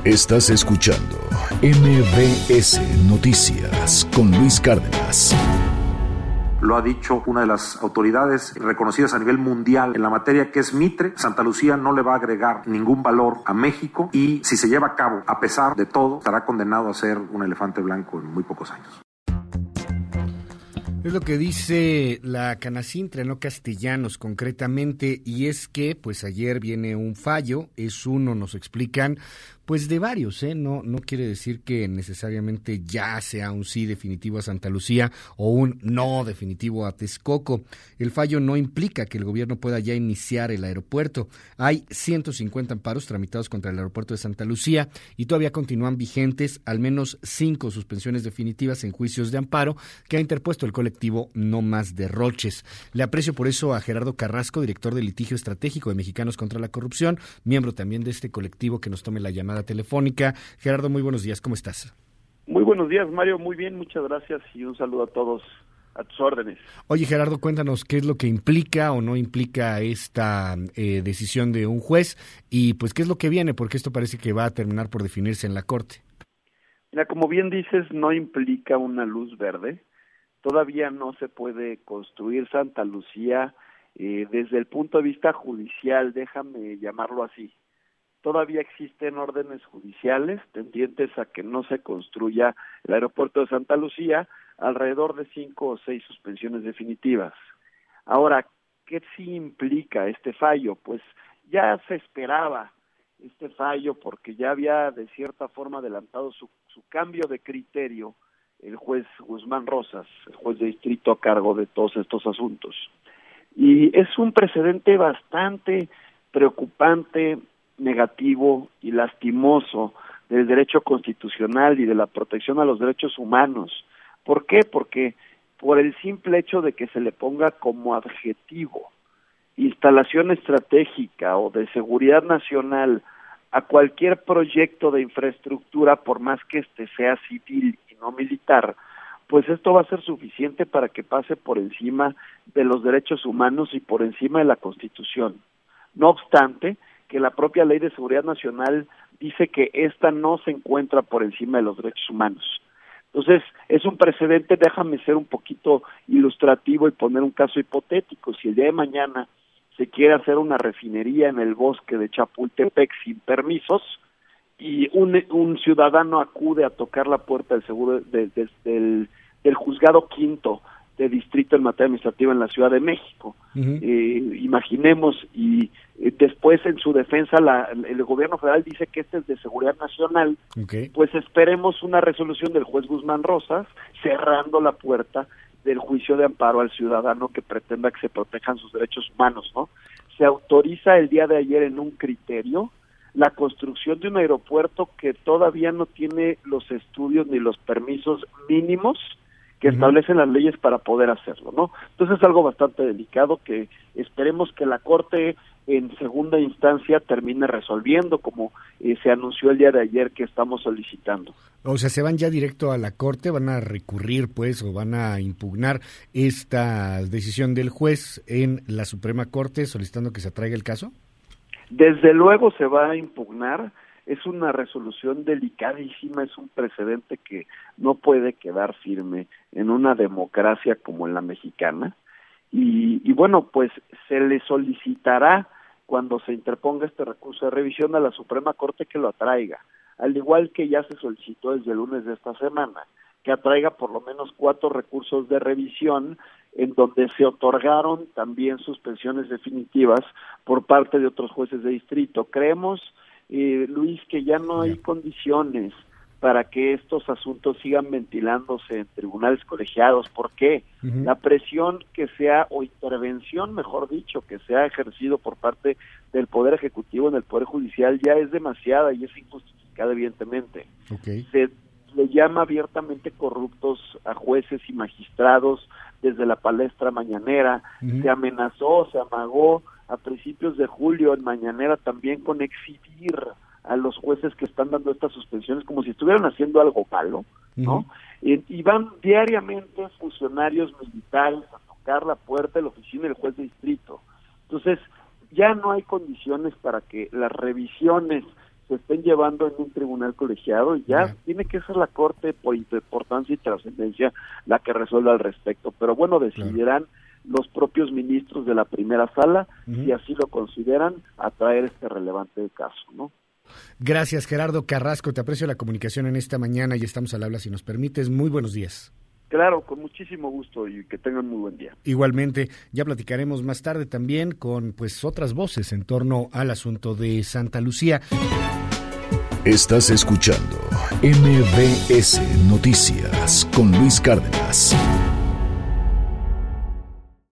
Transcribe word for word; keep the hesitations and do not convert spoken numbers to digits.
Estás escuchando M B S Noticias con Luis Cárdenas. Lo ha dicho una de las autoridades reconocidas a nivel mundial en la materia, que es Mitre. Santa Lucía no le va a agregar ningún valor a México y si se lleva a cabo, a pesar de todo, estará condenado a ser un elefante blanco en muy pocos años. Es lo que dice la Canacintra, no Castellanos concretamente, y es que pues ayer viene un fallo, es uno, nos explican, pues de varios, ¿eh? No, no quiere decir que necesariamente ya sea un sí definitivo a Santa Lucía o un no definitivo a Texcoco. El fallo no implica que el gobierno pueda ya iniciar el aeropuerto. Hay ciento cincuenta amparos tramitados contra el aeropuerto de Santa Lucía y todavía continúan vigentes al menos cinco suspensiones definitivas en juicios de amparo que ha interpuesto el colectivo No Más Derroches. Le aprecio por eso a Gerardo Carrasco, director de litigio estratégico de Mexicanos contra la Corrupción, miembro también de este colectivo, que nos tome la llamada telefónica. Gerardo, muy buenos días, ¿cómo estás? Muy buenos días, Mario, muy bien, muchas gracias y un saludo a todos, a tus órdenes. Oye, Gerardo, cuéntanos qué es lo que implica o no implica esta eh, decisión de un juez y pues qué es lo que viene, porque esto parece que va a terminar por definirse en la Corte. Mira, como bien dices, no implica una luz verde, todavía no se puede construir Santa Lucía eh, desde el punto de vista judicial, déjame llamarlo así. Todavía existen órdenes judiciales tendientes a que no se construya el aeropuerto de Santa Lucía, alrededor de cinco o seis suspensiones definitivas. Ahora, ¿qué sí implica este fallo? Pues ya se esperaba este fallo porque ya había de cierta forma adelantado su, su cambio de criterio el juez Guzmán Rosas, el juez de distrito a cargo de todos estos asuntos. Y es un precedente bastante preocupante, negativo y lastimoso del derecho constitucional y de la protección a los derechos humanos. ¿Por qué? Porque por el simple hecho de que se le ponga como adjetivo instalación estratégica o de seguridad nacional a cualquier proyecto de infraestructura, por más que este sea civil y no militar, pues esto va a ser suficiente para que pase por encima de los derechos humanos y por encima de la Constitución. No obstante, que la propia Ley de Seguridad Nacional dice que esta no se encuentra por encima de los derechos humanos. Entonces, es un precedente, déjame ser un poquito ilustrativo y poner un caso hipotético. Si el día de mañana se quiere hacer una refinería en el bosque de Chapultepec sin permisos y un, un ciudadano acude a tocar la puerta del seguro de, de, del, del juzgado quinto de distrito en materia administrativa en la Ciudad de México. Uh-huh. Eh, imaginemos, y eh, después en su defensa la, el gobierno federal dice que este es de seguridad nacional, okay. Pues esperemos una resolución del juez Guzmán Rosas cerrando la puerta del juicio de amparo al ciudadano que pretenda que se protejan sus derechos humanos, ¿no? Se autoriza el día de ayer en un criterio la construcción de un aeropuerto que todavía no tiene los estudios ni los permisos mínimos que establecen las leyes para poder hacerlo, ¿no? Entonces es algo bastante delicado que esperemos que la Corte en segunda instancia termine resolviendo, como eh, se anunció el día de ayer que estamos solicitando. O sea, ¿se van ya directo a la Corte? ¿Van a recurrir, pues, o van a impugnar esta decisión del juez en la Suprema Corte solicitando que se atraiga el caso? Desde luego se va a impugnar. Es una resolución delicadísima, es un precedente que no puede quedar firme en una democracia como en la mexicana. Y, y bueno, pues se le solicitará cuando se interponga este recurso de revisión a la Suprema Corte que lo atraiga, al igual que ya se solicitó desde el lunes de esta semana, que atraiga por lo menos cuatro recursos de revisión en donde se otorgaron también suspensiones definitivas por parte de otros jueces de distrito. Creemos, eh, Luis, que ya no hay condiciones para que estos asuntos sigan ventilándose en tribunales colegiados. ¿Por qué? Uh-huh. La presión que sea, o intervención, mejor dicho, que se ha ejercido por parte del Poder Ejecutivo en el Poder Judicial ya es demasiada y es injustificada, evidentemente. Okay. Se le llama abiertamente corruptos a jueces y magistrados desde la palestra mañanera. Uh-huh. Se amenazó, se amagó a principios de julio en mañanera también con exhibir a los jueces que están dando estas suspensiones como si estuvieran haciendo algo malo, ¿no? Uh-huh. Y, y van diariamente funcionarios militares a tocar la puerta de la oficina del juez de distrito. Entonces, ya no hay condiciones para que las revisiones se estén llevando en un tribunal colegiado, y ya yeah. tiene que ser la Corte, por importancia y trascendencia, la que resuelva al respecto. Pero bueno, decidirán claro. los propios ministros de la primera sala, uh-huh. si así lo consideran, a traer este relevante caso, ¿no? Gracias, Gerardo Carrasco, te aprecio la comunicación en esta mañana y estamos al habla si nos permites. Muy buenos días. Claro, con muchísimo gusto y que tengan muy buen día. Igualmente, ya platicaremos más tarde también con pues otras voces en torno al asunto de Santa Lucía. Estás escuchando M B S Noticias con Luis Cárdenas.